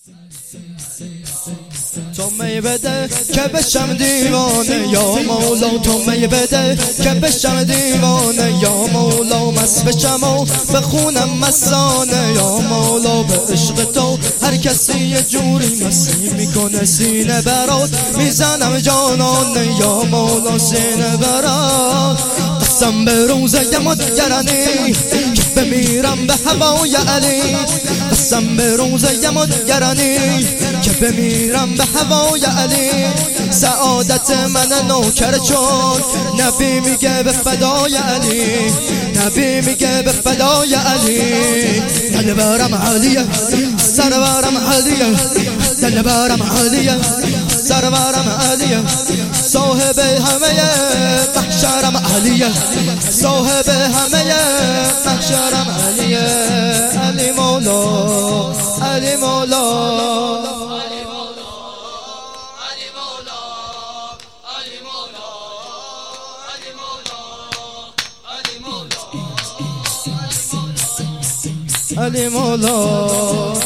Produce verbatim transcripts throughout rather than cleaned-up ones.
تو می بده که بشم دیوانه یا مولا، تو می بده که بشم دیوانه یا مولا، مست بشم و بخونم مستانه یا مولا. به عشق تو هر کسی یه جوری مستی میکنه، سینه برات میزنم جانانه یا مولا، سینه برات. قسم به روز یمدگرانی که بمیرم به هوای علی، قسم به روز یمدگرانی که بمیرم به هوای علی. سعادت من نوکر چون نبی میگه به فدای علی، نبی میگه به فدای علی. دلبرم علیه، سرورم علیه، دلبرم علیه، سرورم علیه. صاحب همه محشرم علیه، صاحب همه محشرم علیه. علی مولا، علی مولا، علی مولا.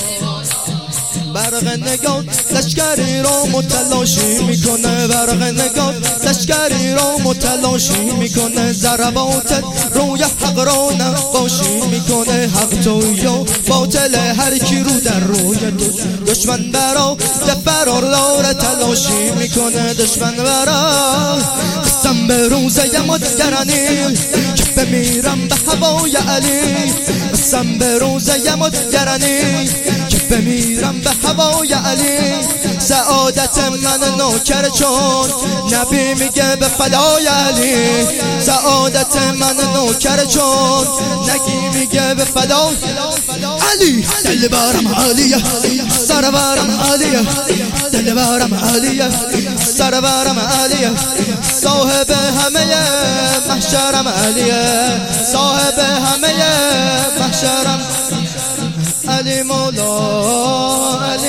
برق نگاه لشکری را متلاشی میکنه، برق نگاه لشکری را متلاشی میکنه. ضرباتت روی حق را نقاشی میکنه. حق توی و باطل هر کی رو در روی تو. دشمن برا فرار داره تلاشی میکنه، دشمن برا. قسم به روز یمدگرانی که بمیرم به هوای علی، قسم به روز یمدگرانی که بمیرم به هوای علی. سعادت من نوکر چون نبی میگه به فدای علی، سعادت من نوکر چون نگی میگه به فدای علی. دلبرم علیه، سرورم علیه، دلبرم علیه، سرورم علیه. صاحب همه محشرم علیه، صاحب همه محشرم. علی مولا، علی